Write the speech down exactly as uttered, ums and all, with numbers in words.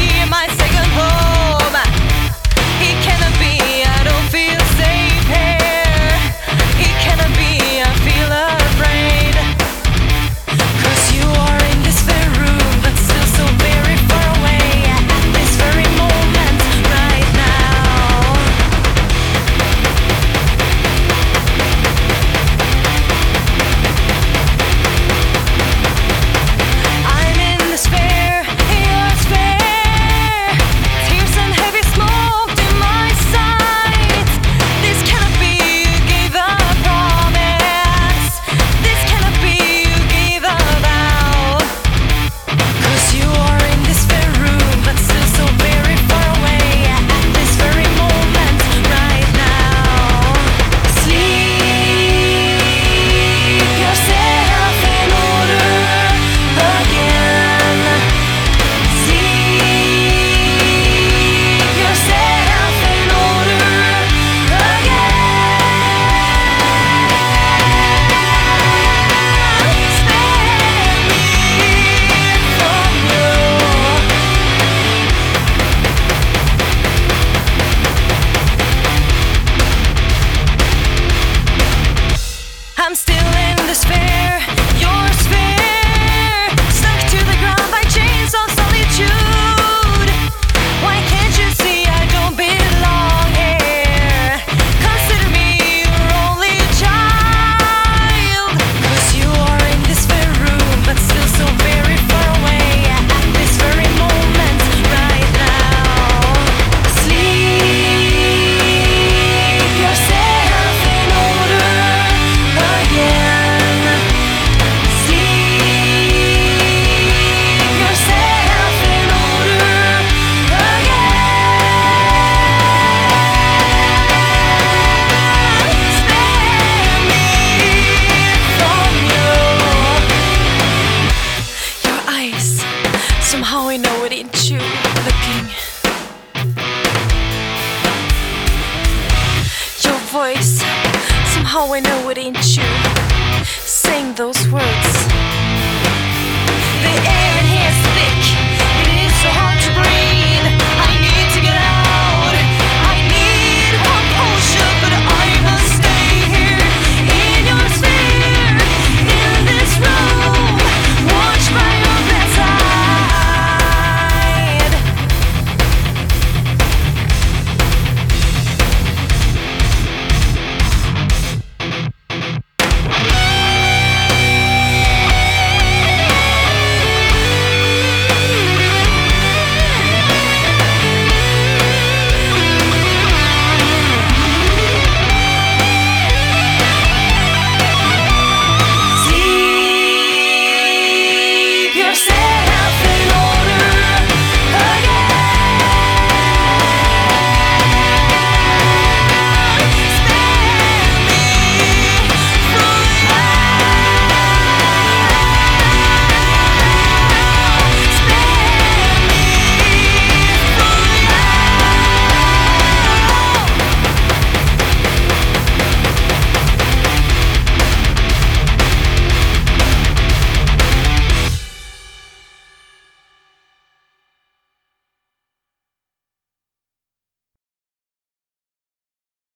my second home. He cannot be, I don't feel safe here. He cannot be, I feel afraid. 'Cause you are in this very room, but still so very far away. At this very moment, right now. I'm in the sphere, your sphere. Tears and heavy smoke in my sight. This cannot be, you gave a promise. This cannot be, you gave a vow. 'Cause you are in this very room, but still so very far away. At this very moment, right now. Sleep yourself in order again. Sleep yourself in order again. Spare me from you. I'm still in the sphere, your sphere. Stuck to the ground by chains of solitude. Why can't you see I don't belong here? Consider me your only child. 'Cause you are in this very room, but still so very far away. At this very moment, right now. Sleep yourself in order again. Sleep yourself in order again. Spare me from you. Your eyes, somehow I know it ain't you looking. Your voice, somehow I know it ain't you saying those words. The air in here is thick, it is so hard to